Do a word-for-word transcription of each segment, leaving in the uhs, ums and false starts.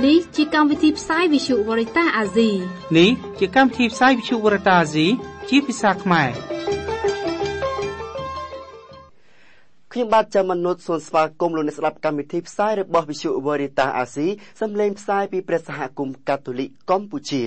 នេះជាកម្មវិធីផ្សាយវិទ្យុវរិតាអាស៊ីនេះជាកម្មវិធីផ្សាយវិទ្យុវរិតាអាស៊ីជាភាសាខ្មែរខ្ញុំបាទចាំមនុษย์សូមស្វាគមន៍លោកអ្នកស្ដាប់កម្មវិធីផ្សាយរបស់វិទ្យុវរិតាអាស៊ីសំឡេងផ្សាយពីព្រះសហគមន៍កាតូលិកកម្ពុជា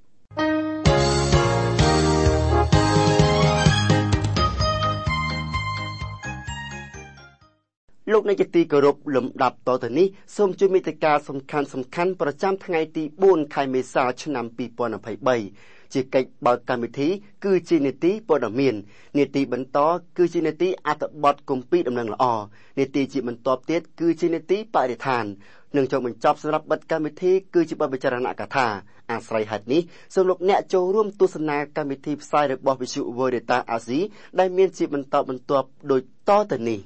លោកអ្នកជាទីគោរពលំដាប់តទៅនេះសូមជួយមេត្តាសំខាន់សំខាន់ប្រចាំថ្ងៃទីបួនខែមេសាឆ្នាំពីរពាន់ยี่สิบสามជាកិច្ចបើកកម្មវិធីគឺជានីតិព័ត៌មាននីតិបន្តគឺជានីតិអត្ថបទគម្ពីរដំណឹងល្អនីតិជាបន្តទៀតគឺជានីតិបរិស្ថាននឹងចូលបញ្ចប់សម្រាប់បទកម្មវិធីគឺជាបទពិចារណកថាអាស្រ័យហេតុនេះសូមលោកអ្នកចូលរួមទស្សនាកម្មវិធីផ្សាយរបស់វិទ្យុវរិតាអាស៊ីដែលមានជាបន្តបន្ទាប់ដូចតទៅនេះ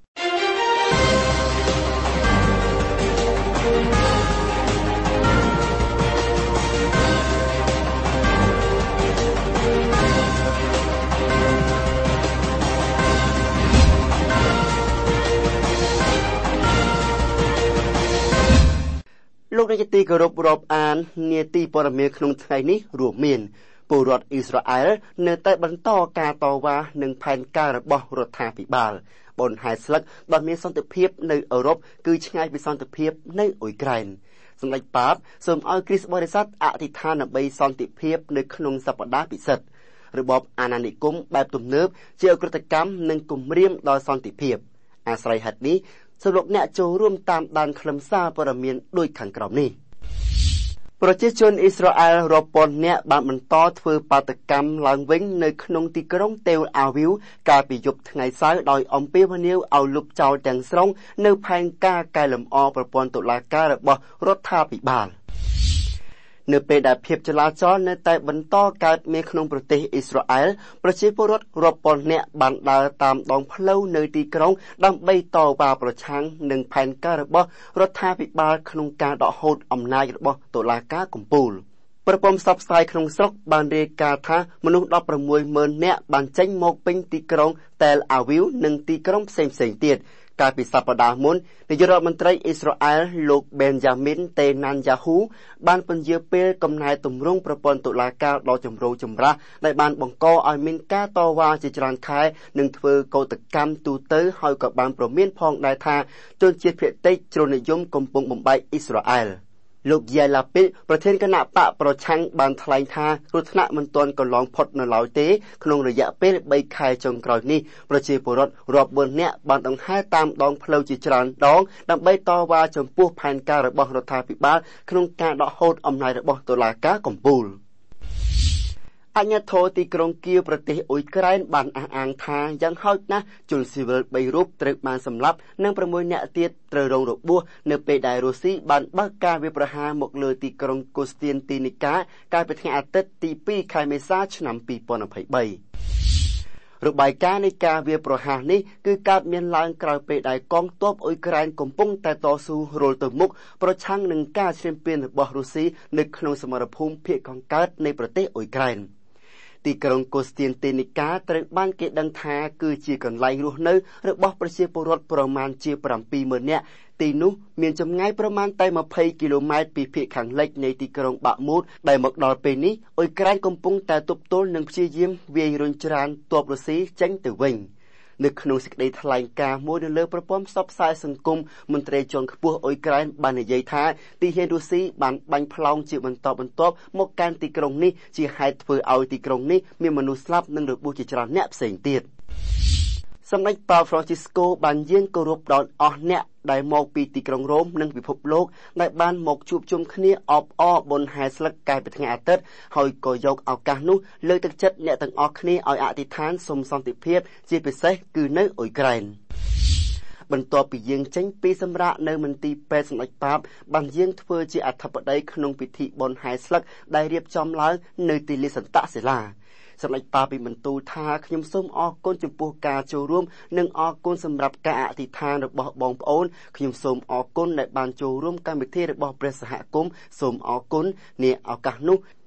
លោកនាយកទីគោរពរាប់អាននាទីព័ត៌មានក្នុងថ្ងៃនេះរួមមានពលរដ្ឋអ៊ីស្រាអែលនៅតែបន្តការតវ៉ានឹងផែនការរបស់រដ្ឋាភិបាលបន្ថែមស្លឹកដ៏មានសន្តិភាពនៅអឺរ៉ុបគឺឆ្ងាយពីសន្តិភាពនៅអ៊ុយក្រែនសម្ដេចប៉ាបសូមឲ្យគ្រីស្ទបរិស័ទអធិដ្ឋានដើម្បីសន្តិភាពនៅក្នុងសប្តាហ៍ពិសិដ្ឋរបបអាណានិគមបែបទំនើបជាអក្រិតកម្មនិងគំរាមដល់សន្តិភាពអាស្រ័យហេតុនេះសូមលោកអ្នកចូលរួមតាមដានខ្លឹមសារព័ត៌មានដូចខាងក្រោមនេះប្រជាជនអ៊ីស្រាអែលរាប់ពាន់នាក់បានបន្តធ្វើបាតកម្មឡើងវិញនៅក្នុងទីក្រុងតេលអាវីវកាលពីយប់ថ្ងៃសៅរ៍ដោយអំពាវនាវឲ្យលុបចោលទាំងស្រុងនៅផែនការកែលម្អប្រព័ន្ធតុលាការរបស់រដ្ឋាភិបាលនៅពេលដែលភាពចលាចលនៅតែបន្តកើតមានក្នុងប្រទេសអ៊ីស្រាអែលប្រជាពលរដ្ឋរាប់ពាន់នាក់បានដើរតាមដងផ្លូវនៅទីក្រុងដើម្បីតវ៉ាប្រឆាំងនឹងផែនការរបស់រដ្ឋាភិបាលក្នុងការដកហូតអំណាចរបស់តុលាការកំពូលប្រព័ន្ធផ្សព្វផ្សាយក្នុងស្រុកបានរាយការណ៍ថាមនុស្សដប់ប្រាំមួយម៉ឺននាក់បានចេញមកពេញទីក្រុងតេលអាវីវនិងទីក្រុងផ្សេងៗទៀតកាលពីសប្តាហ៍មុននាយករដ្ឋមន្ត្រីអ៊ីស្រាអែលលោក Benjamin Netanyahu បានពន្យាពេលកំណែទម្រង់ប្រព័ន្ធតុលាការដ៏ចម្រូងចម្រាសដែលបានបង្កឲ្យមានការតវ៉ាជាច្រើនខែនិងធ្វើកោតកម្មទូទៅហើយក៏បានព្រមានផងដែរថាជនជាតិភាគតិចជ្រុលនិយមកំពុងបំបែកអ៊ីស្រាអែលលោកយាយឡាពីតប្រធានគណៈបកប្រឆាំងបានថ្លែងថាគ្រោះថ្នាក់មិនទាន់កន្លងផុតនៅឡើយទេក្នុងរយៈពេលបីខែចុងក្រោយនេះប្រជាពលរដ្ឋរាប់ពាន់នាក់បានដង្ហែតាមដងផ្លូវជាច្រើនដងដើម្បីតវ៉ាចំពោះផែនការរបស់រដ្ឋាភិបាលក្នុងការដកហូតអំណាចរបស់តុលាការកំពូលអាជ្ញាធរទីក្រុងគៀវប្រទេសអ៊ុយក្រែនបានអះអាងថាយ៉ាងហោចណាស់ជនស៊ីវិលបីរូបត្រូវបានសម្លាប់និងប្រាំមួយនាក់ទៀតត្រូវរងរបួសនៅពេលដែលរុស្ស៊ីបានបើកការវាយប្រហារមកលើទីក្រុងកូស្ទៀនទីនីកាកាលពីថ្ងៃអាទិត្យទីពីរខែមេសាឆ្នាំពីរពាន់ยี่สิบสามរបាយការណ៍នៃការវាយប្រហារនេះគឺកើតមានឡើងក្រោយពេលដែលកងទ័ពអ៊ុយក្រែនកំពុងតែតស៊ូរុលទៅមុខប្រឆាំងនឹងការឈ្លានពានរបស់រុស្ស៊ីនៅក្នុងសមរភូមិភាគខាងកើតនៃប្រទេសអ៊ុយក្រែនទីក្រុងកូស្ទៀនទីនីកាត្រូវបានគេដឹងថាគឺជាកន្លែងរស់នៅរបស់ប្រជាពលរដ្ឋប្រមាណជាប្រាំពីរម៉ឺននាក់ទីនោះមានចម្ងាយប្រមាណតែยี่สิบគីឡូម៉ែត្រពីភាគខាងលិចនៃទីក្រុងបាក់មូតដែលមកដល់ពេលនេះអ៊ុយក្រែនកំពុងតែទប់ទល់និងព្យាយាមវាយរុញច្រានទ័ពរុស្ស៊ីចេញទៅវិញនៅក្នុងសេចក្តីថ្លែងការណ៍មួយនៅលើប្រព័ន្ធផ្សព្វផ្សាយសង្គមមន្ត្រីជាន់ខ្ពស់អ៊ុយក្រែនបាននិយាយថាទីហ៊ានរុស្ស៊ីបានបាញ់ផ្លោងជាបន្តបន្ទាប់មកកាន់ទីក្រុងនេះជាហេតុធ្វើឲ្យទីក្រុងនេះមានមនុស្សស្លាប់និងរបួសជាច្រើនអ្នកផ្សេងទៀតសម្ដេចប៉ាវ Francisco បានយាងគោរពដល់អស់អ្នកដែលមកពីទីក្រុងរ៉ូមនិងពិភពលោកដែលបានមកជួបជុំគ្នាអបអរបុណ្យហែស្លឹកកាលពីថ្ងៃអាទិត្យហើយក៏យកឱកាសនោះលើកទឹកចិត្តអ្នកទាំងអស់គ្នាឲ្យអធិដ្ឋានសុំសន្តិភាពជាពិសេសគឺនៅអ៊ុយក្រែនបន្ទាប់ពីយាងចេញពីសម្រាកនៅមន្ទីរពេទ្យសម្ដេចប៉ាបបានយាងធ្វើជាអធិបតីក្នុងពិធីបុណ្យហែស្លឹកដែលរៀបចំឡើងនៅទីលានសន្តៈសិលាសម្ដេចប៉ាបបានបន្ទូលថាខ្ញុំសូមអរគុណចំពោះការចូលរួមនិងអរគុណសម្រាប់ការអធិដ្ឋានរបស់បងប្អូនខ្ញុំសូមអរគុណដែលបានចូលរួមកម្មវិធីរបស់ព្រះសហគមន៍សូមអរគុណនាឱកាសនោះ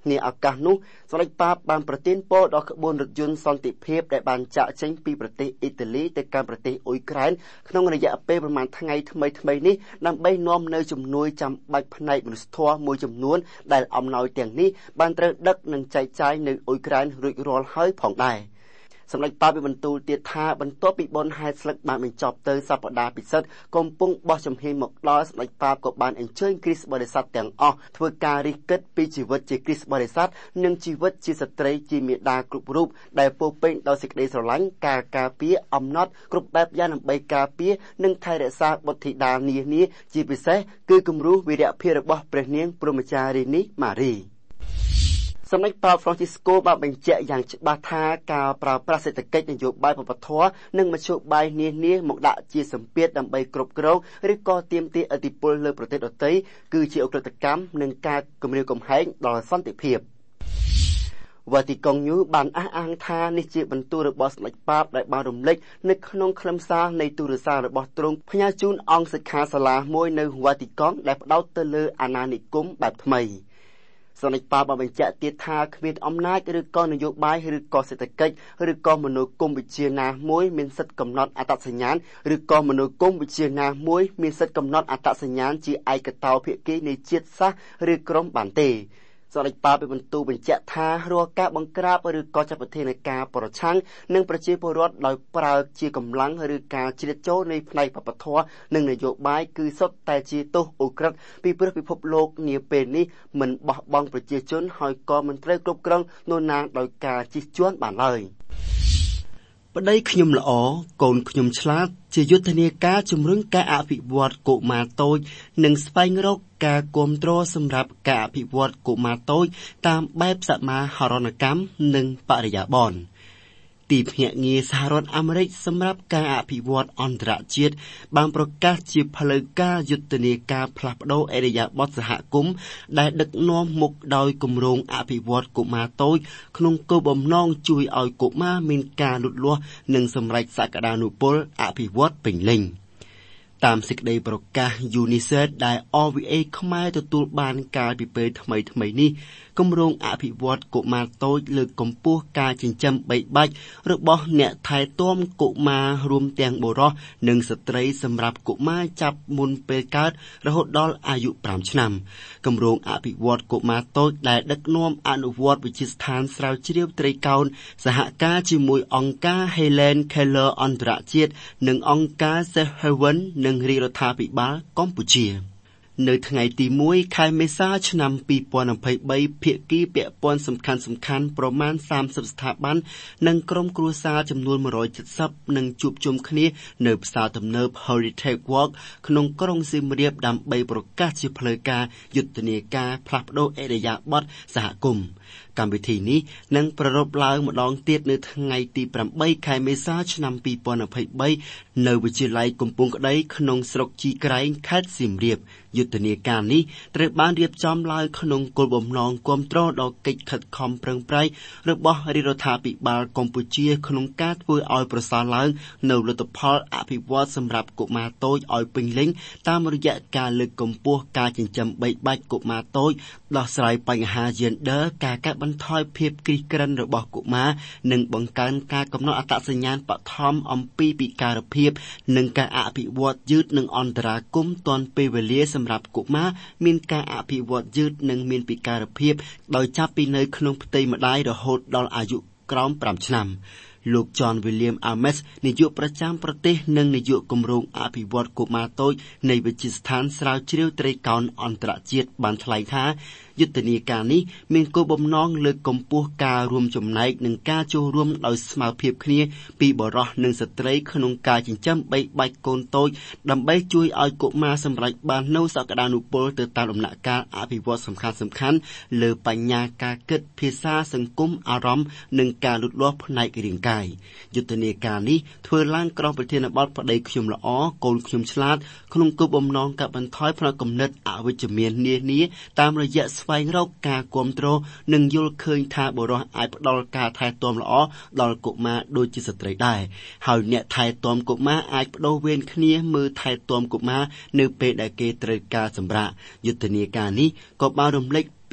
នាឱកាសនោះសម្ដេចប៉ាបបានប្រទានពរដល់ក្បួនរថយន្តសន្តិភាពដែលបានចាក់ចេញពីប្រទេសអ៊ីតាលីទៅកាន់ប្រទេសអ៊ុយក្រែនក្នុងរយៈពេលប្រមាណថ្ងៃថ្មីៗនេះដើម្បីនាំនៅជំនួយចាំបាច់ផ្នែកមនុស្សធម៌មួយចំនួនដែលអំណោយទាំងនេះបានត្រូវដឹកនិងចែកចាយនៅអ៊ុយក្រែនរួចរាល់ហើយផងដែរសម្ដេចប៉ាបបានបន្ទូលទៀតថាបន្ទាប់ពីបុណ្យហែស្លឹកបានបញ្ចប់ទៅសប្តាហ៍ពិសិដ្ឋកំពុងបោះចំហៀងមកដល់សម្ដេចប៉ាបក៏បានអញ្ជើញគ្រីស្ទបរិស័ទទាំងអស់ធ្វើការរិះគិតពីជីវិតជាគ្រីស្ទបរិស័ទនិងជីវិតជាស្ត្រីជាមាតាគ្រប់រូបដែលពោរពេញដោយសេចក្តីស្រឡាញ់ការការពារអំណត់គ្រប់បែបយ៉ាងដើម្បីការពារនិងថែរក្សាបុត្រធីតានានាជាពិសេសគឺគំរូវីរភាពរបស់ព្រះនាងព្រហ្មចារីនីម៉ារីសម្ដេចប៉ាប Francisco បានបញ្ជាក់យ៉ាងច្បាស់ថាការប្រើប្រាស់សេដ្ឋកិច្ចនយោបាយវប្បធម៌និងមធ្យោបាយនានាមកដាក់ជាសម្ពាធដើម្បីគ្រប់គ្រងឬក៏ទាមទារឥទ្ធិពលលើប្រទេសដទៃគឺជាអក្រិតកម្មនិងការគំរាមកំហែងដល់សន្តិភាពVatican News បានអះអាងថានេះជាបន្ទូលរបស់សម្ដេចប៉ាបដែលបានរំលេចនៅក្នុងខ្លឹមសារនៃទូរស័ព្ទរបស់ទ្រង់ផ្ញើជូនអង្គសិក្ខាសាលាមួយនៅ Vatican ដែលផ្ដោតទៅលើអាណានិគមបែបថ្មីសម្ដេចប៉ាបបានបញ្ជាក់ទៀតថាគ្មានអំណាចឬក៏នយោបាយឬក៏សេដ្ឋកិច្ចឬក៏មនោគមវិជ្ជាណាមួយមានសិទ្ធិកំណត់អត្តសញ្ញាណឬក៏មនោគមវិជ្ជាណាមួយមានសិទ្ធិកំណត់អត្តសញ្ញាណជាឯកតោភាគីនៃជាតិសាសន៍ឬក្រុមបានទេសម្ដេចប៉ាបបានបន្ទូលបញ្ជាក់ថារាល់ការបង្ក្រាបឬក៏ចាត់វិធានការប្រឆាំងនឹងប្រជាពលរដ្ឋដោយប្រើជាកម្លាំងឬការជ្រៀតចូលនៃផ្នែកវប្បធម៌និងនយោបាយគឺសុទ្ធតែជាទោសឧក្រិដ្ឋពីព្រោះពិភពលោកនាពេលនេះមិនបោះបង់ប្រជាជនហើយក៏មិនត្រូវគ្រប់គ្រងនរណាដោយការជិះជាន់បានឡើយប្តីខ្ញុំល្អកូនខ្ញុំឆ្លាតជាយុទ្ធនាការជំរុញការអភិវឌ្ឍកុមារតូចនិងស្វែងរកការគាំទ្រសម្រាប់ការអភិវឌ្ឍកុមារតូចតាមបែបសមាហរណកម្មនិងបរិយាប័ន្នទីភ្នាក់ងារសហរដ្ឋអាមេរិកសម្រាប់ការអភិវឌ្ឍអន្តរជាតិបានប្រកាសជាផ្លូវការយុទ្ធនាការផ្លាស់ប្តូរឥរិយាបថសហគមន៍ដែលដឹកនាំមុខដោយគម្រោងអភិវឌ្ឍកុមារតូចក្នុងគោលបំណងជួយឲ្យកុមារមានការលូតលាស់និងសម្រេចសក្តានុពលអភិវឌ្ឍពេញលេញតាមសេចក្តីប្រកាស UNICEF ដែល R V A ខ្មែរទទួលបានកាលពីពេលថ្មីៗនេះគម្រោងអភិវឌ្ឍកុមារតូចលើកកម្ពស់ការចិញ្ចឹមបីបាច់របស់អ្នកថែទាំកុមាររួមទាំងបុរសនិងស្ត្រីសម្រាប់កុមារចាប់មុនពេលកើតរហូតដល់អាយុប្រាំឆ្នាំគម្រោងអភិវឌ្ឍកុមារតូចដែលដឹកនាំអនុវត្តវិទ្យាស្ថានស្រាវជ្រាវត្រីកោណសហការជាមួយអង្គការ Helen Keller អន្តរជាតិនិងអង្គការ Safe Haven និងរាជរដ្ឋាភិបាលកម្ពុជានៅថ្ងៃទីមួយខែមេសាឆ្នាំពីរពាន់ยี่สิบสามភាគីពាក់ព័ន្ធសំខាន់សំខាន់ប្រមាណសាមសិបស្ថាប័ននិងក្រុមគ្រួសារចំនួនmột trăm七mươiនឹងជួបជុំគ្នានៅផ្សារទំនើប Heritage Walk ក្នុងក្រុងសៀមរាបដើម្បីប្រកាសជាផ្លូវការយុទ្ធនាការផ្លាស់ប្តូរឥរិយាបថសហគមន៍កម្មវិធីនេះនឹងប្រារព្ធឡើងម្ដងទៀតនៅថ្ងៃទីប្រាំខែមេសាឆ្នាំពីរពាន់ยี่สิบสามនៅវិទ្យាល័យកំពង់ក្ដីក្នុងស្រុកជីក្រែងខេត្តសៀមរាបយុទ្ធនាការនេះត្រូវបានរៀបចំឡើងក្នុងគោលបំណងគាំទ្រដល់កិច្ចខិតខំប្រឹងប្រែងរបស់រាជរដ្ឋាភិបាលកម្ពុជាក្នុងការធ្វើឲ្យប្រសើរឡើងនៅលទ្ធផលអភិវឌ្ឍសម្រាប់កុមារតូចឲ្យពេញលេញតាមរយៈការលើកកម្ពស់ការចិញ្ចឹមបីបាច់កុមារតូចដោះស្រាយបញ្ហា Gender ការកាត់បន្ថយភាពក្រីក្រឹនរបស់កុមារនិងបង្កើនការកំណត់អត្តសញ្ញាណបឋមអំពីពិការភាពនិងការអភិវឌ្ឍយឺតនិងអន្តរាគមន៍ទាន់ពេលវេលាសម្រាប់កុមារមានការអភិវឌ្ឍយឺតនិងមានពិការភាពដោយចាប់ពីនៅក្នុងផ្ទៃម្ដាយរហូតដល់អាយុក្រោមប្រាំឆ្នាំលោក John William Ames នាយកប្រចាំប្រទេសនិងនាយកគម្រោងអភិវឌ្ឍកុមារតូចនៃវិទ្យាស្ថានស្រាវជ្រាវត្រីកោណអន្តរជាតិបានថ្លែងថាយុទ្ធនាការនេះមានគោលបំណងលើកកម្ពស់ការរួមចំណែកនិងការចូលរួមដោយស្មើភាពគ្នាពីបុរសនិងស្ត្រីក្នុងការចិញ្ចឹមបីបាច់កូនតូចដើម្បីជួយឲ្យកុមារសម្រេចបាននូវសក្តានុពលទៅតាមដំណាក់កាលអភិវឌ្ឍសំខាន់ៗលើបញ្ញាការគិតភាសាសង្គមអារម្មណ៍និងការលូតលាស់ផ្នែករាងកាយយុទ្ធនាការនេះធ្វើឡើងក្រោមប្រធានបទប្តីខ្ញុំល្អកូនខ្ញុំឆ្លាតក្នុងគោលបំណងកាត់បន្ថយផ្នត់គំនិតអវិជ្ជមាននានាតាមរយៈស្វែងរកការគាំទ្រនិងយល់ឃើញថាបុរសអាចផ្ដល់ការថែទាំល្អដល់កុមារដូចជាស្ត្រីដែរហើយអ្នកថែទាំកុមារអាចបដូរវេនគ្នាមើលថែទាំកុមារនៅពេលដែលគេត្រូវការសម្រាកយុទ្ធនាការនេះក៏បានរំលេចពី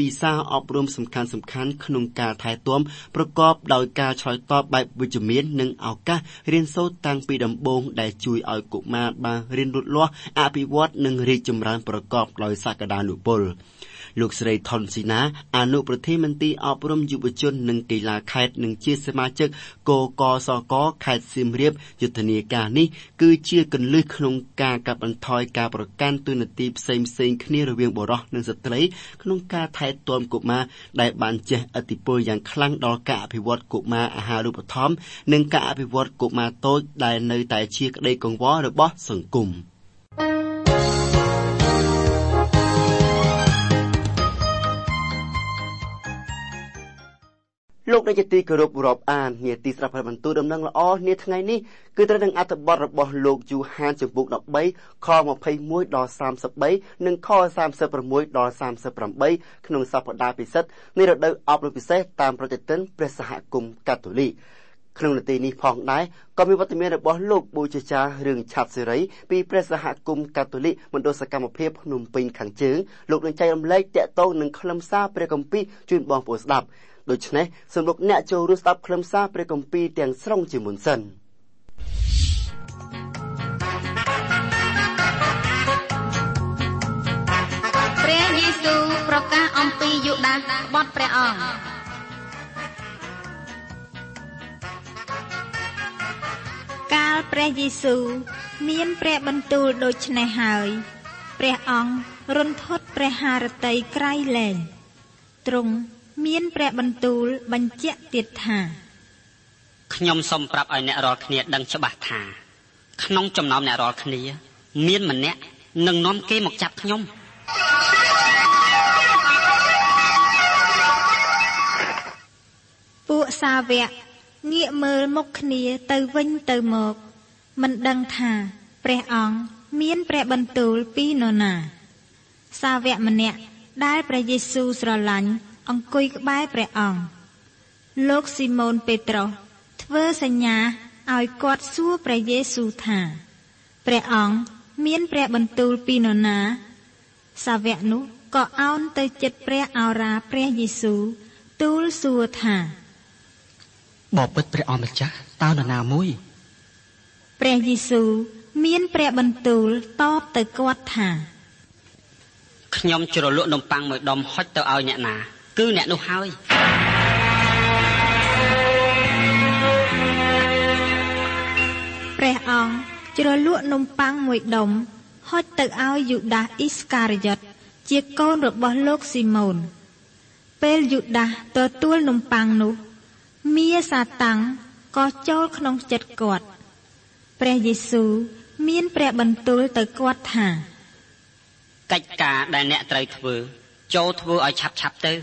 ពីសារអប់រំសំខាន់សំខាន់ក្នុងការថែទាំប្រកបដោយការឆ្លើយតបបែបវិជ្ជមាននិងឱកាសរៀនសូត្រតាំងពីដំបូងដែលជួយឲ្យកុមារបានរៀនលូតលាស់អភិវឌ្ឍនិងរីកចម្រើនប្រកបដោយសក្តានុពលលោកស្រីថនស៊ីណាអនុប្រធានមន្ត្រីអប់រំយុវជននិងកីឡាខេត្តនិងជាសមាជិកកកសកខេត្តសៀមរាបយុទ្ធនាការនេះគឺជាគន្លឹះក្នុងការកាត់បន្ថយការប្រកាន់ទូនាទីផ្សេងផ្សេងគ្នារវាងបុរសនិងស្ត្រីក្នុងការថែទាំកុមារដែលបានជះឥទ្ធិពលយ៉ាងខ្លាំងដល់ការអភិវឌ្ឍកុមារអាហារូបត្ថម្ភនិងការអភិវឌ្ឍកុមារតូចដែលនៅតែជាក្តីកង្វល់របស់សង្គមលោកនាយកទីគោរពរាប់អាននាទីស្ដាប់បន្ទូលដំណឹងល្អនាថ្ងៃនេះគឺត្រូវនឹងអត្ថបទរបស់លោកយូហានចំពុកដប់បីខម្ភៃមួយដល់សាមសិបបីនិងខសាមសិបប្រាំមួយដល់សាមសិបប្រាំបីក្នុងសប្តាហ៍ពិសិដ្ឋនៃរដូវអប់រំពិសេសតាមប្រតិទិនព្រះសហគមន៍កាតូលិកក្នុងនាទីនេះផងដែរក៏មានវត្តមានរបស់លោកប៊ូជាចារឿងឆាប់សេរីពីព្រះសហគមន៍កាតូលិកមណ្ឌលសកម្មភាពភ្នំពេញខាងជើងលោកនឹងចែករំលែកតាក់ទងនឹងខ្លឹមសារព្រះគម្ពីរជូនបងប្អូនស្ដាប់ដូច្នេះសូមលោកអ្នកចូលរួមស្ដាប់ខ្លឹមសារព្រះគម្ពីរទាំងស្រុងជាមុនសិនព្រះយេស៊ូវប្រកាសអំពីយូដាសបទព្រះអង្គកាលព្រះយេស៊ូវមានព្រះបន្ទូលដូចនេះហើយព្រះអង្គរន្ធត់ព្រះハរតីក្រៃលែងទ្រង់មានព្រះបន្ទូលបញ្ជាក់ទៀតថាខ្ញុំសូមប្រាប់ឲ្យអ្នករាល់គ្នាដឹងច្បាស់ថាក្នុងចំណោមអ្នករាល់គ្នាមានម្នាក់នឹងនាំគេមកចាប់ខ្ញុំពួកសាវកងាកមើលមុខគ្នាទៅវិញទៅមកមិនដឹងថាព្រះអង្គមានព្រះបន្ទូលពីនរណាសាវកម្នាក់ដែលព្រះយេស៊ូវស្រឡាញ់អង្គុយក្បែរព្រះអង្គលោកស៊ីម៉ូនពេត្រុសធ្វើសញ្ញាឲ្យគាត់សួរព្រះយេស៊ូវថាព្រះអង្គមានព្រះបន្ទូលពីនរណាសាវកនោះក៏អោនទៅជិតព្រះឱរាព្រះយេស៊ូវទូលសួរថាបបិទ្ធព្រះអង្គម្ចាស់តើនរណាមួយព្រះយេស៊ូវមានព្រះបន្ទូលតបទៅគាត់ថាខ្ញុំជ្រលក់នំប៉័ងមួយដុំហុចទៅឲ្យអ្នកណាគឺអ្នកនោះហើយព្រះអង្គជ្រលក់នំប៉័ងមួយដុំហុចទៅឲ្យយូដាសអ៊ីស្ការីយ៉ុតជាកូនរបស់លោកស៊ីម៉ូនពេលយូដាសទទួលនំប៉័ងនោះមាសាតាំងក៏ចូលក្នុងចិត្តគាត់ព្រះយេស៊ូវមានព្រះបន្ទូលទៅគាត់ថាកិច្ចការដែលអ្នកត្រូវធ្វើចូលធ្វើឲ្យឆាប់ឆាប់ទៅ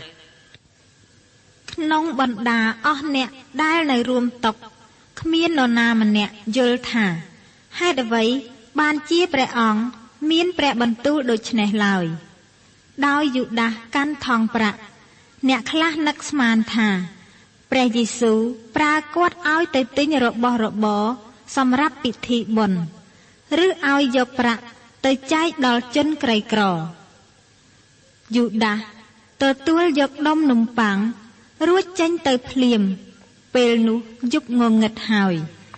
ក្នុងបណ្ដាអស់អ្នកដែលនៅរួមតុគ្មាននរណាម្នាក់យល់ថាហេតុអ្វីបានជាព្រះអង្គមានព្រះបន្ទូលដូចនេះឡើយដោយយូដាសកាន់ថង់ប្រាក់អ្នកខ្លះនឹកស្មានថាព្រះយេស៊ូវប្រើគាត់ឲ្យទៅទិញរបស់របរសម្រាប់ពិធីបុណ្យឬឲ្យយកប្រាក់ទៅចែកដល់ជនក្រីក្រយូដាសទទួលយកដុំនំប៉័ងរួចចេញទៅភ្លាមពេលនោះយប់ងងឹតហើយ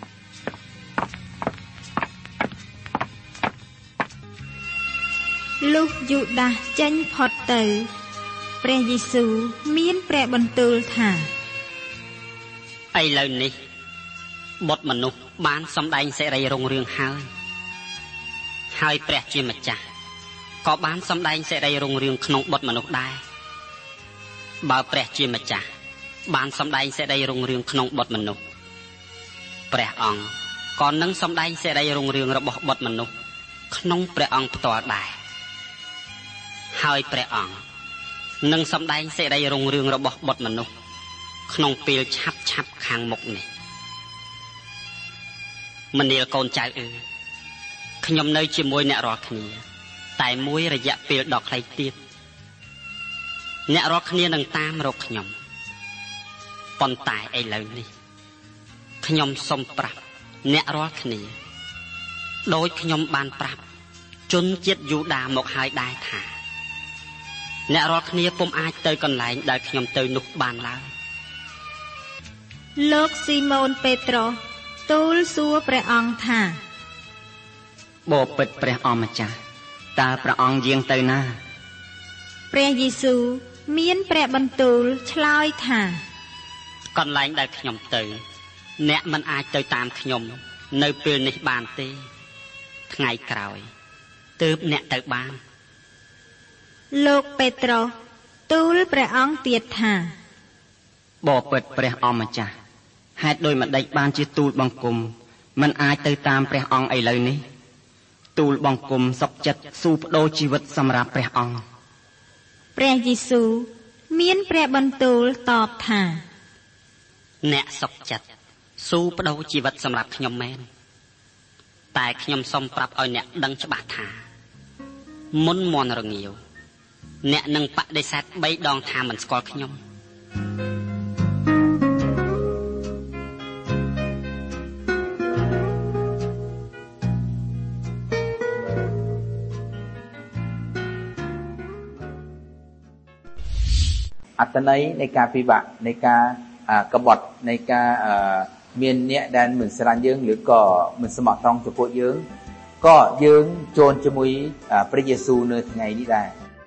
លុះយូដាសចេញផុតទៅព្រះយេស៊ូវមានព្រះបន្ទូលថាឥឡូវនេះបុត្រមនុស្សបានសម្ដែងសេរីរុងរឿងហើយហើយព្រះជាម្ចាស់ក៏បានសម្ដែងសេរីរុងរឿងក្នុងបុត្រមនុស្សដែរបើព្រះជាម្ចាស់បានសម្ដែងសេរីរុងរឿងក្នុងបុត្រមនុស្សព្រះអង្គក៏នឹងសម្ដែងសេរីរុងរឿងរបស់បុត្រមនុស្សក្នុងព្រះអង្គផ្ទាល់ដែរហើយព្រះអង្គនឹងសម្ដែងសេរីរុងរឿងរបស់បុត្រមនុស្សក្នុងពេលឆាប់ឆាប់ខាងមុខនេះមនាលកូនចៅអើយខ្ញុំនៅជាមួយអ្នករាល់គ្នាតែមួយរយៈពេលដ៏ខ្លីទៀតអ្នករាល់គ្នានឹងតាមរកខ្ញុំប៉ុន្តែឥឡូវនេះខ្ញុំសូមប្រាប់អ្នករាល់គ្នាដោយខ្ញុំបានប្រាប់ជនជាតិយូដាមកហើយដែរថាអ្នករាល់គ្នាពុំអាចទៅកន្លែងដែលខ្ញុំទៅនោះបានឡើយលោកស៊ីម៉ូនពេត្រុសទូលសួរព្រះអង្គថាបបិទ្ធព្រះអម្ចាស់តើព្រះអង្គយាងទៅណាព្រះយេស៊ូវមានព្រះបន្ទូលឆ្លើយថាកន្លែងដែលខ្ញុំទៅអ្នកមិនអាចទៅតាមខ្ញុំនៅពេលនេះបានទេថ្ងៃក្រោយទើបអ្នកទៅបានលោកពេត្រុសទូលព្រះអង្គទៀតថាបបិទ្ធព្រះអម្ចាស់ហេតុដូចម្ដេចបានជាទូលបង្គំមិនអាចទៅតាមព្រះអង្គឥឡូវនេះទូលបង្គំសុខចិត្តស៊ូបដូរជីវិតសម្រាប់ព្រះអង្គព្រះយេស៊ូវមានព្រះបន្ទូលតបថាអ្នកសុខចិត្តស៊ូបដូរជីវិតសម្រាប់ខ្ញុំមែនតែខ្ញុំសូមប្រាប់ឲ្យអ្នកដឹងច្បាស់ថាមុនមន់រងាវអ្នកនឹងបដិសេធបីដងថាមិនស្គាល់ខ្ញុំអត្តន័យនៃការពិបាកនៃការកបត់នៃការមានអ្នកដែលមិនស្រឡាញ់យើងឬក៏មិនស្មោះត្រង់ចំពោះយើងក៏យើងចូលជាមួយព្រះយេស៊ូវនៅថ្ងៃនេះដែរ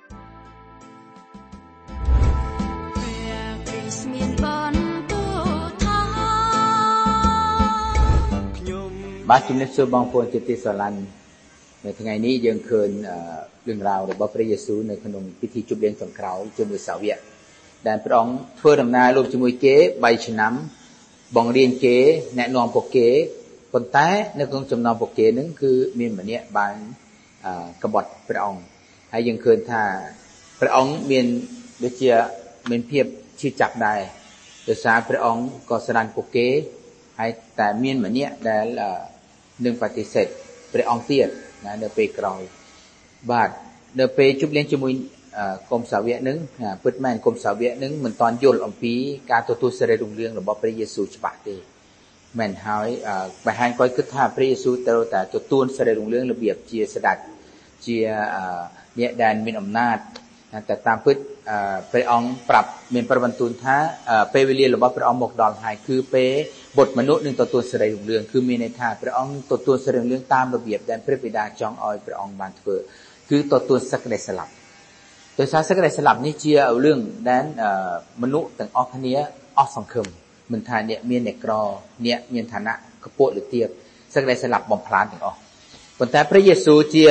បាទជំរាបសួរបងប្អូនជាទីស្រឡាញ់នៅថ្ងៃនេះយើងឃើញរឿងរ៉ាវរបស់ព្រះយេស៊ូវនៅក្នុងពិធីជប់លៀងចុងក្រោយជាមួយសាវកដែលព្រះអង្គធ្វើដំណើរលោកជាមួយគេបីឆ្នាំបង្រៀនគេណែនាំពួកគេប៉ុន្តែនៅក្នុងចំណោមពួកគេនឹងគឺមានម្នាក់បានកបត់ព្រះអង្គហើយយើងឃើញថាព្រះអង្គមានដូចជាមានភាពឈឺចាប់ដែរដោយសារព្រះអង្គក៏ស្រឡាញ់ពួកគេហើយតែមានម្នាក់ដែលនឹងបដិសេធព្រះអង្គទៀតណានៅពេលក្រោយបាទនៅពេលជប់លៀងជាមួយកុំសាវកនឹងពិតមែនកុំសាវកនឹងមិនតាន់យល់អំពីការទទួលសេរីរុងរឿងរបស់ព្រះយេស៊ូវច្បាស់ទេមែនហើយបង្ហាញគាត់គិតថាព្រះយេស៊ូវត្រូវតែទទួលសេរីរុងរឿងរបៀបជាស្ដេចជាអ្នកដែលមានអំណាចតែតាមពិតព្រះអង្គប្រាប់មានប្របន្ទូលថាពេលវេលារបស់ព្រះអង្គមកដល់ហើយគឺពេលបុត្រមនុស្សនឹងទទួលសេរីរុងរឿងគឺមានន័យថាព្រះអង្គទទួលសេរីរុងរឿងតាមរបៀបដែលព្រះបិតាចង់ឲ្យព្រះអង្គបានធ្វើគឺទទួលសក្តិស្លាប់ដោយសារសក្តិស្លាប់នេះជារឿងដែលមនុស្សទាំងអស់គ្នាអស់សង្ឃឹមមិនថាអ្នកមានអ្នកក្រអ្នកមានឋានៈខ្ពស់ឬទាបសក្តិស្លាប់បំផ្លាញទាំងអស់ប៉ុន្តែព្រះយេស៊ូវជា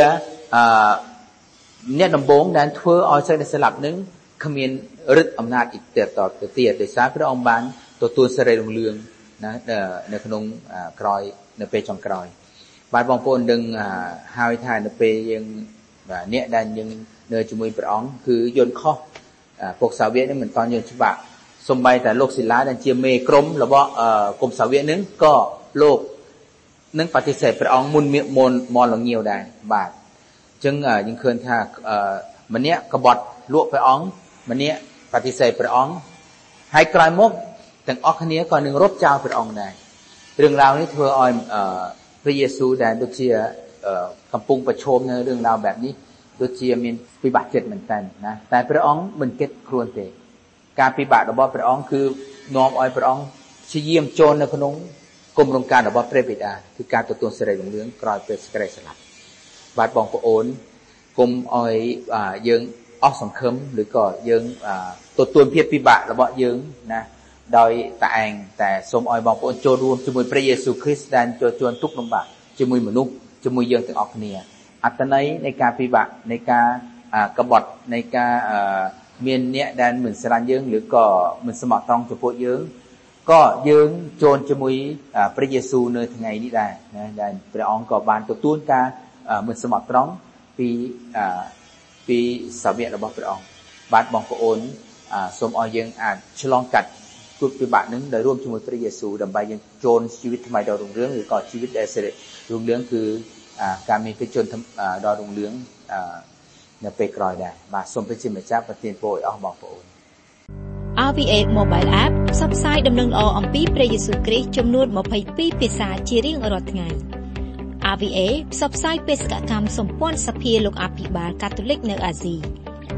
អ្នកដំបូងដែលធ្វើឲ្យសក្តិស្លាប់នឹងគ្មានឫទ្ធិអំណាចទៀតតទៅទៀតដោយសារព្រះអង្គបានទទួលសេរីរុងរឿងណានៅក្នុងក្រោយនៅពេលចុងក្រោយបាទបងប្អូនដឹងហើយថានៅពេលយើងបាទអ្នកដែលយើងនៅជាមួយព្រះអង្គគឺយល់ខុសពុកសាវកនេះមិនតន់យល់ច្បាស់សំបីតែលោកសិលាដែលជាមេក្រុមរបស់គុំសាវកនឹងក៏លោកនឹងបដិសេធព្រះអង្គមុនមុនមលងាវដែរបាទអញ្ចឹងយើងឃើញថាម្នាក់ក្បត់លក់ព្រះអង្គម្នាក់បដិសេធព្រះអង្គហើយក្រោយមកទាំងអស់គ្នាក៏នឹងរត់ចោលព្រះអង្គដែររឿងរ៉ាវនេះធ្វើឲ្យព្រះយេស៊ូវដែលដូចជាកំពុងប្រឈមនៅរឿងរ៉ាវបែបនេះដូចជាមានពិបាកចិត្តមែនតើណាតែព្រះអង្គមិនគិតខ្លួនទេការពិបាករបស់ព្រះអង្គគឺនាំឲ្យព្រះអង្គព្យាយាមចូលនៅក្នុងគម្រោងការរបស់ព្រះបិតាគឺការទទួលសេរីរុងរឿងក្រោយពេលសក្តិស្លាប់បាទបងប្អូនកុំឲ្យយើងអស់សង្ឃឹមឬក៏យើងទទួលភាពពិបាករបស់យើងណាដោយតែឯងតែសូមឲ្យបងប្អូនចូលរួមជាមួយព្រះយេស៊ូវគ្រីស្ទដែលចូលជួនទុក្ខលំបាកជាមួយមនុស្សជាមួយយើងទាំងអស់គ្នាអត្តន័យនៃការពិបាកនៃការក្បត់នៃការមានអ្នកដែលមិនស្រឡាញ់យើងឬក៏មិនស្មោះត្រង់ចំពោះយើងក៏យើងចូលជាមួយព្រះយេស៊ូវនៅថ្ងៃនេះដែរណាដែលព្រះអង្គក៏បានទទួលការមិនស្មោះត្រង់ពីពីសាវករបស់ព្រះអង្គបាទបងប្អូនសូមឲ្យយើងអាចឆ្លងកាត់ទុក្ខពិបាកនឹងដោយរួមជាមួយព្រះយេស៊ូវដើម្បីយើងចូលជីវិតថ្មីដ៏រុងរឿងឬក៏ជីវិតដែលសេរីរុងរឿងគឺការមានកិច្ចជនដ៏រុងរឿងនៅពេលក្រោយដែរបាទសូមព្រះជាម្ចាស់ប្រទានពរឲ្យអស់បងប្អូនអារ វី เอ Mobile App ផ្សព្វផ្សាយដំណឹងល្អអំពីព្រះយេស៊ូវគ្រីស្ទចំនួនម្ភៃពីរភាសាជារៀងរាល់ថ្ងៃ អារ វី เอ ផ្សព្វផ្សាយបេសកកម្មសម្ព័ន្ធសភាលោកអភិបាលកាតូលិកនៅអាស៊ី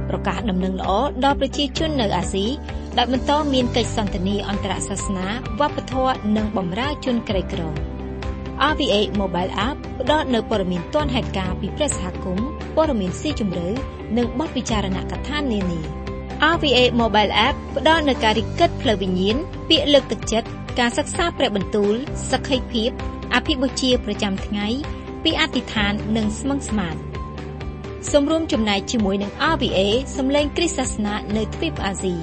ប្រកាសដំណឹងល្អដល់ប្រជាជននៅអាស៊ីដែលបន្តមានកិច្ចសន្ទនាអន្តរសាសនាវប្បធម៌និងបម្រើជនក្រីក្រ អារ វី เอ Mobile App ផ្ដល់នូវព័ត៌មានទាន់ហេតុការណ៍ពីព្រះសហគមន៍ព័ត៌មានស៊ីជម្រៅនិងបទពិចារណកថានានា អារ វី เอ Mobile App ផ្ដល់នូវការរីកកិតផ្លូវវិញ្ញាណពាក្យលើកទឹកចិត្តការសិក្សាព្រះបន្ទូលសក្ខីភាពអភិបូជាប្រចាំថ្ងៃពីអធិដ្ឋាននិងស្មឹងស្មាតសូមរួមចំណែកជាមួយនឹង អារ វី เอ សម្លេងគ្រីស្ទសាសនានៅទ្វីបអាស៊ី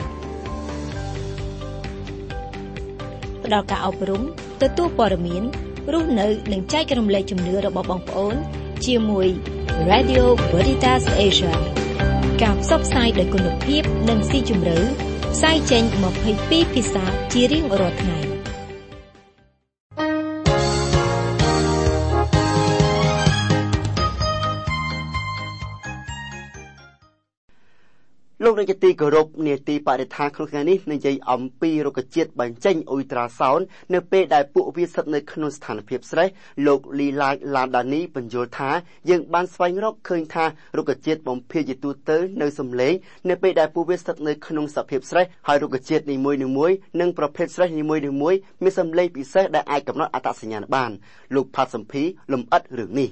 ផ្ដល់ការអប់រំទទួលព័ត៌មានរស់នៅនិងចែករំលែកជំនឿរបស់បងប្អូនជាមួយ Radio Veritas Asia ការផ្សព្វផ្សាយដោយគុណភាពនិងស៊ីជម្រៅផ្សាយចេញម្ភៃពីរភាសាជារៀងរាល់ថ្ងៃលោកនាយកទីគោរពនាទីបរិស្ថានក្នុងថ្ងៃនេះនិយាយអំពីរុក្ខជាតិបញ្ចេញអ៊ុយត្រាសោននៅពេលដែលពួកវាស្ថិតនៅក្នុងស្ថានភាពស្រេះលោកលីឡាចឡាដានីបញ្យល់ថាយើងបានស្វែងរកឃើញថារុក្ខជាតិបំភាយជាទូទៅនៅសំឡេងនៅពេលដែលពួកវាស្ថិតនៅក្នុងសភាពស្រេះហើយរុក្ខជាតិនីមួយៗនិងប្រភេទស្រេះនីមួយៗមានសំឡេងពិសេសដែលអាចកំណត់អត្តសញ្ញាណបានលោកផាត់សំភីលំអិតរឿងនេះ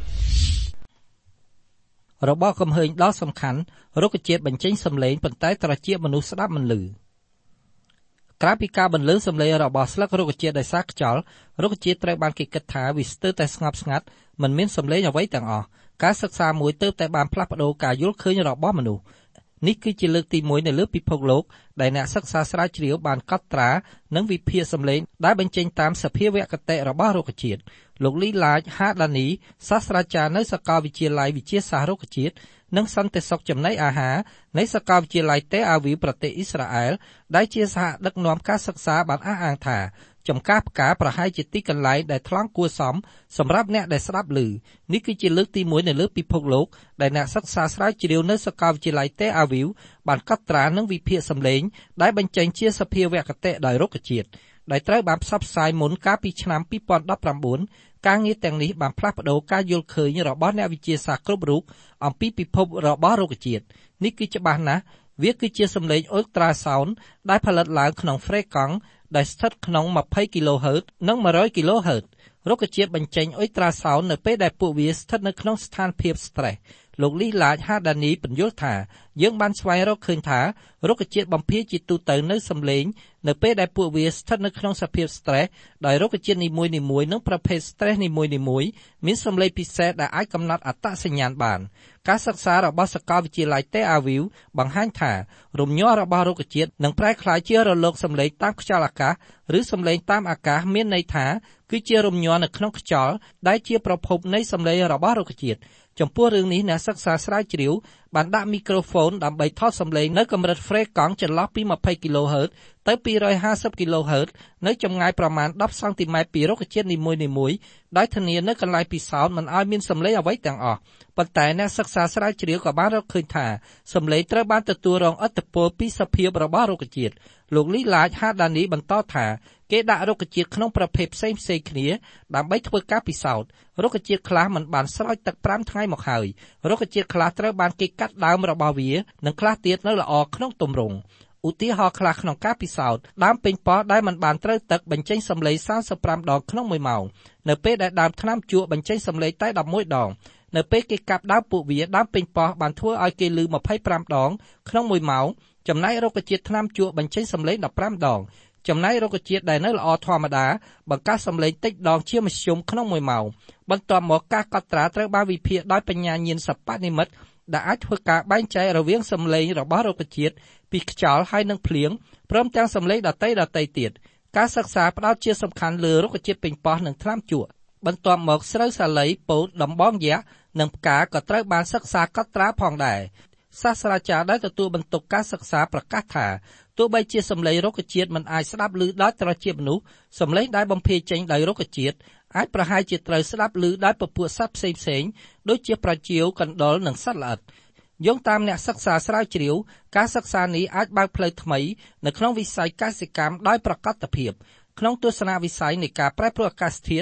របស់កំហើញដ៏សំខាន់រុក្ខជាតិបញ្ចេញសំឡេងប៉ុន្តែត្រចៀកមនុស្សស្ដាប់មិនឮក្រៅពីការបន្លឺសំឡេងរបស់ស្លឹករុក្ខជាតិដោយសារខ្យល់រុក្ខជាតិត្រូវបានគេគិតថាវាស្ទើរតែស្ងប់ស្ងាត់មិនមានសំឡេងអ្វីទាំងអស់ការសិក្សាមួយទើបតែបានផ្លាស់ប្ដូរការយល់ឃើញរបស់មនុស្សនេះគឺជាលើកទីមួយនៅលើពិភពលោកដែលអ្នកសិក្សាស្រាវជ្រាវបានកត់ត្រានិងវិភាគសំឡេងដែលបញ្ចេញតាមសភាវគតិរបស់រុក្ខជាតិលោកលីឡាចហាដានីសាស្ត្រាចារ្យនៅសាកលវិទ្យាល័យវិទ្យាសាស្ត្ររុក្ខជាតិនិងសន្តិសុខចំណីអាហារនៃសាកលវិទ្យាល័យតេអាវីវប្រទេសអ៊ីស្រាអែលដែលជាសហដឹកនាំការសិក្សាបានអះអាងថាចំការផ្កាប្រហែលជាទីកន្លែងដែលថ្លង់គួរសមសម្រាប់អ្នកដែលស្ដាប់ឮនេះគឺជាលើកទីមួយនៅលើពិភពលោកដែលអ្នកសិក្សាស្រាវជ្រាវនៅសាកលវិទ្យាល័យតេអាវីវបានកត់ត្រានិងវិភាគសំឡេងដែលបញ្ចេញជាសភាវគតិដោយរុក្ខជាតិដែលត្រូវបានផ្សព្វផ្សាយមុនកាលពីឆ្នាំពីរពាន់ដប់ប្រាំបួនការងារទាំងនេះបានផ្លាស់ប្ដូរការយល់ឃើញរបស់អ្នកវិទ្យាសាស្ត្រគ្រប់រូបអំពីពិភពរបស់រុក្ខជាតិនេះគឺច្បាស់ណាស់វាគឺជាសំឡេងអ៊ុលត្រាសោនដែលផលិតឡើងក្នុងហ្វ្រេកង់ដែលស្ថិតក្នុងម្ភៃគីឡូហឺតនិងមួយរយគីឡូហឺតរុក្ខជាតិបញ្ចេញអ៊ុយត្រាសោននៅពេលដែលពួកវាស្ថិតនៅក្នុងស្ថានភាព stress លោកលីឡាចហាដានីបញ្យល់ថាយើងបានស្វែងរកឃើញថារុក្ខជាតិបំភាយជាទូទៅនៅសំឡេងនៅពេលដែលពួកវាស្ថិតនៅក្នុងសភាព stress ដោយរុក្ខជាតិនីមួយៗនិងប្រភេទ stress នីមួយៗមានសំឡេងពិសេសដែលអាចកំណត់អត្តសញ្ញាណបានការសិក្សារបស់សាកលវិទ្យាល័យតេអាវីវបង្ហាញថារំញ័ររបស់រុក្ខជាតិនឹងប្រែក្លាយជារលកសំឡេងតាមខ្យល់អាកាសឬសំឡេងតាមអាកាសមានន័យថាគឺជារំញ័រនៅក្នុងខ្យល់ដែលជាប្រភពនៃសំឡេងរបស់រុក្ខជាតិចំពោះរឿងនេះអ្នកសិក្សាស្រាវជ្រាវបានដាក់មីក្រូហ្វូនដើម្បីថតសំឡេងនៅកម្រិតហ្វ្រេកង់ចន្លោះពីម្ភៃគីឡូហឺតទៅពីររយហាសិបគីឡូហឺតនៅចម្ងាយប្រមាណដប់សង់ទីម៉ែត្រពីរុក្ខជាតិនីមួយៗដោយធានានៅកន្លែងពិសោធន៍មិនឲ្យមានសំឡេងអ្វីទាំងអស់ប៉ុន្តែអ្នកសិក្សាស្រាវជ្រាវក៏បានរកឃើញថាសំឡេងត្រូវបានទទួលរងឥទ្ធិពលពីសភាពរបស់រុក្ខជាតិលោកលីឡាចហាដានីបន្តថាគេដាក់រុក្ខជាតិក្នុងប្រភេទផ្សេងៗគ្នាដើម្បីធ្វើការពិសោធន៍រុក្ខជាតិខ្លះមិនបានស្រោចទឹកប្រាំថ្ងៃមកហើយរុក្ខជាតិខ្លះត្រូវបានគេកាត់ដើមរបស់វានិងខ្លះទៀតនៅល្អក្នុងទម្រង់ឧទាហរណ៍ខ្លះក្នុងការពិសោធន៍ដើមប៉េងប៉ោះដែលមិនបានត្រូវទឹកបញ្ចេញសំឡេងសាមសិបប្រាំដងក្នុងមួយម៉ោងនៅពេលដែលដើមថ្នាំជក់បញ្ចេញសំឡេងតែដប់មួយដងនៅពេលគេកាប់ដើមពួកវាដើមប៉េងប៉ោះបានធ្វើឲ្យគេឮម្ភៃប្រាំដងក្នុងមួយម៉ោងចំណែករុក្ខជាតិថ្នាំជក់បញ្ចេញសំឡេងដប់ប្រាំដងចំណែករុក្ខជាតិដែលនៅល្អធម្មតាបង្កើតសំឡេងតិចដងជាមធ្យមក្នុងមួយម៉ោងបន្ទាប់មកការកត់ត្រាត្រូវបានវិភាគដោយបញ្ញាញាណសិប្បនិម្មិតដែលអាចធ្វើការបែងចែករវាងសំឡេងរបស់រុក្ខជាតិពីខ្យល់ហើយនិងភ្លៀងព្រមទាំងសំឡេងដតីដតីទៀតការសិក្សាផ្ដោតជាសំខាន់លើរុក្ខជាតិប៉េងប៉ោះនិងថ្នាំជក់បន្ទាប់មកស្រូវសាលីពោតដំបងយក្សនិងផ្កាក៏ត្រូវបានសិក្សាកត់ត្រាផងដែរសាស្ត្រាចារ្យដែលទទួលបន្ទុកការសិក្សាប្រកាសថាទោះបីជាសំឡេងរុក្ខជាតិមិនអាចស្ដាប់ឮដោយត្រចៀកមនុស្សសំឡេងដែលបំភាយចេញដោយរុក្ខជាតិអាចប្រហែលជាត្រូវស្ដាប់ឮដោយពពួកសត្វផ្សេងៗដូចជាប្រចៀវកណ្ដុរនិងសត្វល្អិតយោងតាមអ្នកសិក្សាស្រាវជ្រាវការសិក្សានេះអាចបើកផ្លូវថ្មីនៅក្នុងវិស័យកសិកម្មដោយប្រកបភាពក្នុងទស្សនវិស័យនៃការប្រែប្រួលអាកាសធាតុ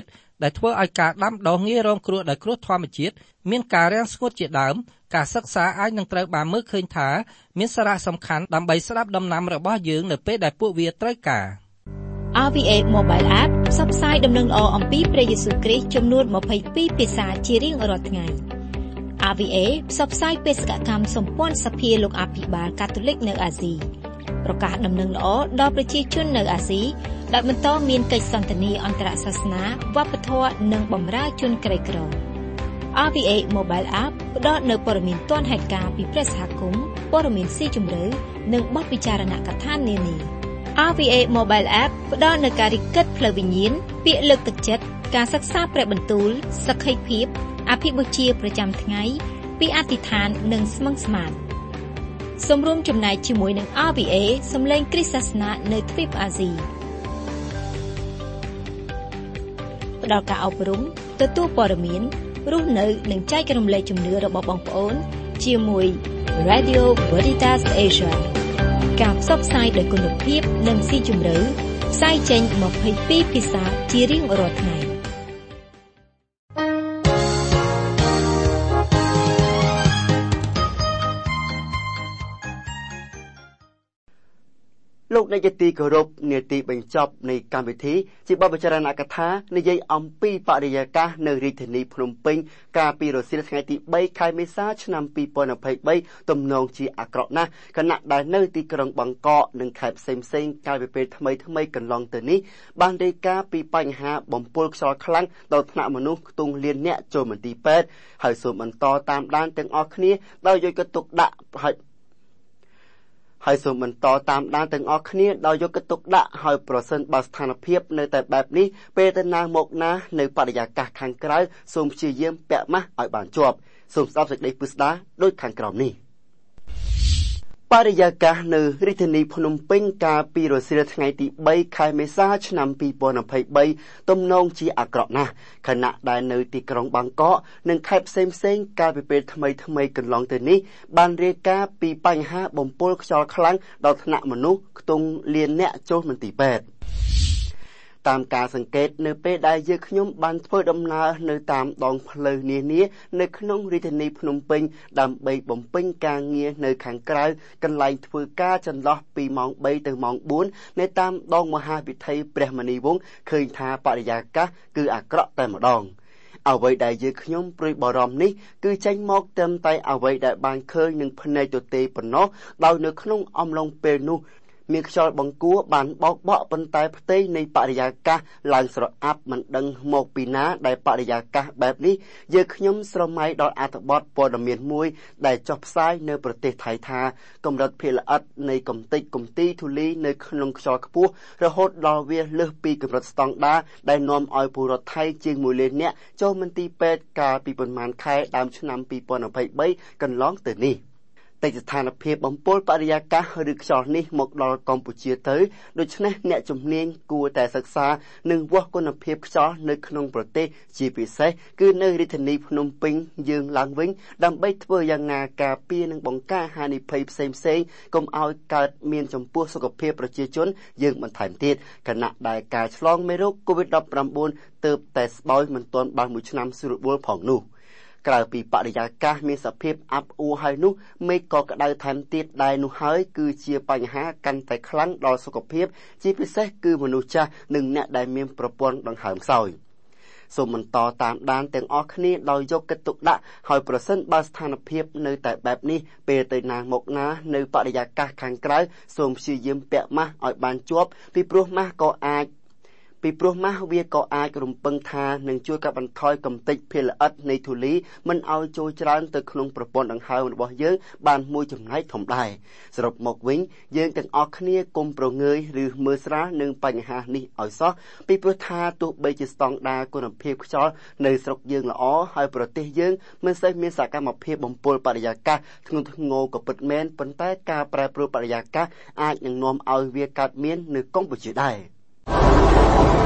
ដែលធ្វើឲ្យការដាំដុះងាយរងគ្រោះដោយគ្រោះធម្មជាតិមានការរាំងស្ងួតជាដើមការសិក្សាអាចនឹងត្រូវបានមើលឃើញថាមានសារៈសំខាន់ដើម្បីស្ដាប់ដំណាំរបស់យើងនៅពេលដែលពួកវាត្រូវការអារ វី เอ Mobile App ផ្សព្វផ្សាយដំណឹងល្អអំពីព្រះយេស៊ូវគ្រីស្ទចំនួនម្ភៃពីរភាសាជារៀងរាល់ថ្ងៃ អារ វី เอ ផ្សព្វផ្សាយបេសកកម្មសម្ព័ន្ធសភាលោកអភិបាលកាតូលិកនៅអាស៊ីប្រកាសដំណឹងល្អដល់ប្រជាជននៅអាស៊ីដែលបន្តមានកិច្ចសន្ទនាអន្តរសាសនាវប្បធម៌និងបម្រើជនក្រីក្រ អារ វី เอ Mobile App ផ្ដល់នូវព័ត៌មានទាន់ហេតុការណ៍ពីព្រះសហគមន៍ព័ត៌មានស៊ីជម្រៅនិងបទពិចារណកថានានា អារ វី เอ Mobile App ផ្ដល់នូវការរីកកិត្តផ្លូវវិញ្ញាណពាក្យលើកទឹកចិត្តការសិក្សាព្រះបន្ទូលសក្ខីភាពអភិបូជាប្រចាំថ្ងៃពីអធិដ្ឋាននិងស្មឹងស្មាតសូមរួមចំណែកជាមួយនឹង អារ វី เอ សម្លេងគ្រីស្ទសាសនានៅទ្វីបអាស៊ីផ្ដល់ការអប់រំទទួលព័ត៌មានរស់នៅនិងចែករំលែកជំនឿរបស់បងប្អូនជាមួយ Radio Veritas Asia ការផ្សព្វផ្សាយដោយគុណភាពនិងស៊ីជម្រៅផ្សាយចេញម្ភៃពីរភាសាជារៀងរាល់ថ្ងៃលោកនាយកទីគោរពនាទីបញ្ចប់នៃកម្មវិធីជាបទបញ្ចារណកថានិយាយអំពីបរិយាកាសនៅរាជធានីភ្នំពេញកាលពីរសៀលថ្ងៃទីបីខែមេសាឆ្នាំពីរពាន់ยี่สิบสามទំនងជាអាក្រក់ណាស់ខណៈដែលនៅទីក្រុងបាងកកនិងខេត្តផ្សេងផ្សេងកាលពីពេលថ្មីថ្មីកន្លងទៅនេះបានរាយការណ៍ពីបញ្ហាបំពុលខ្យល់ខ្លាំងដល់ថ្នាក់មនុស្សខ្ទង់លានអ្នកចូលមន្ទីរពេទ្យហើយសូមបន្តតាមដានទាំងអស់គ្នាដោយយកចិត្តទុកដាក់ហើយហើយសូមបន្តតាមដានទាំងអស់គ្នាដោយយកចិត្តទុកដាក់ហើយប្រសិនបើស្ថានភាពនៅតែបែបនេះពេលទៅណាមកណានៅបរិយាកាសខាងក្រៅសូមព្យាយាមពាក់ម៉ាស់ឲ្យបានជាប់សូមស្ដាប់សេចក្តីពិស្ដារដូចខាងក្រោមនេះបរិយាកាសនៅរាជធានីភ្នំពេញកាលពីរសៀលថ្ងៃទីបីខែមេសាឆ្នាំពីរពាន់ยี่สิบสามទំនងជាអាក្រក់ណាស់ខណៈដែលនៅទីក្រុងបាងកកនិងខេត្តផ្សេងផ្សេងកាលពីពេលថ្មីថ្មីកន្លងទៅនេះបានរាយការណ៍ពីបញ្ហាបំពុលខ្យល់ខ្លាំងដល់ថ្នាក់មនុស្សខ្ទង់លានអ្នកចូលមន្ទីរពេទ្យតាមការសង្កេតនៅពេលដែលយើងខ្ញុំបានធ្វើដំណើរនៅតាមដងផ្លូវនានានៅក្នុងរាជធានីភ្នំពេញដើម្បីបំពេញការងារនៅខាងក្រៅកន្លែងធ្វើការចន្លោះពីម៉ោងបីទៅម៉ោងបួននៅតាមដងមហាវិថីព្រះមុនីវង្សឃើញថាបរិយាកាសគឺអាក្រក់តែម្ដងអ្វីដែលយើងខ្ញុំព្រួយបារម្ភនេះគឺចេញមកត្រឹមតែអ្វីដែលបានឃើញនឹងភ្នែកទទេប៉ុណ្ណោះដោយនៅក្នុងអំឡុងពេលនោះមានខ្យល់បង្គួរបានបោកបក់ប៉ុន្តែផ្ទៃនៃបរិយាកាសឡើងស្រអាប់មិនដឹងមកពីណាដែលបរិយាកាសបែបនេះយើងខ្ញុំស្រមៃដល់អត្ថបទព័ត៌មានមួយដែលចុះផ្សាយនៅប្រទេសថៃថាកម្រិតភាគល្អិតនៃកំទេចកំទីធូលីនៅក្នុងខ្យល់ខ្ពស់រហូតដល់វាលើសពីកម្រិតស្តង់ដារដែលនាំឲ្យពលរដ្ឋថៃជាងមួយលាននាក់ចូលមន្ទីរពេទ្យកាលពីប្រមាណខែដើមឆ្នាំពីរពាន់ยี่สิบสามកន្លងទៅនេះតែស្ថានភាពបំពុលបរិយាកាសឬខ្យល់នេះមកដល់កម្ពុជាទៅដូច្នេះអ្នកជំនាញគួរតែសិក្សានិងវាស់គុណភាពខ្យល់នៅក្នុងប្រទេសជាពិសេសគឺនៅរាជធានីភ្នំពេញយើងឡើងវិញដើម្បីធ្វើយ៉ាងណាការពារនិងបង្ការហានិភ័យផ្សេងផ្សេងកុំឲ្យកើតមានចំពោះសុខភាពប្រជាជនយើងបន្ថែមទៀតខណៈដែលការឆ្លងមេរោគ COVID ដប់ប្រាំបួន ទើបតែស្បើយមិនទាន់បានមួយឆ្នាំស្រួលបួលផងនោះក្រៅពីបរិយាកាសមានសភាពអាប់អួរហើយនោះមេឃក៏ក្តៅថែមទៀតដែរនោះហើយគឺជាបញ្ហាកាន់តែខ្លាំងដល់សុខភាពជាពិសេសគឺមនុស្សចាស់និងអ្នកដែលមានប្រព័ន្ធដង្ហើមខ្សោយសូមបន្តតាមដានទាំងអស់គ្នាដោយយកចិត្តទុកដាក់ហើយប្រសិនបើស្ថានភាពនៅតែបែបនេះពេលទៅណាមកណានៅបរិយាកាសខាងក្រៅសូមព្យាយាមពាក់ម៉ាស់ឲ្យបានជាប់ពីព្រោះម៉ាស់ក៏អាចពីព្រោះម៉ាស់វាក៏អាចរំពឹងថានឹងជួយកាត់បន្ថយកម្ទេចភាគល្អិតនៃធូលីមិនឲ្យចូលច្រើនទៅក្នុងប្រព័ន្ធដង្ហើមរបស់យើងបានមួយចំណែកធំដែរសរុបមកវិញយើងទាំងអស់គ្នាកុំប្រងើយឬមើលស្រាលនឹងបញ្ហានេះឲ្យសោះពីព្រោះថាទោះបីជាស្តង់ដារគុណភាពខ្យល់នៅស្រុកយើងល្អហើយប្រទេសយើងមិនសូវមានសកម្មភាពបំពុលបរិយាកាសធ្ងន់ធ្ងរក៏ពិតមែនប៉ុន្តែការប្រែប្រួលបរិយាកាសអាចនឹងនាំឲ្យវាកើតមាននៅកម្ពុជាដែរ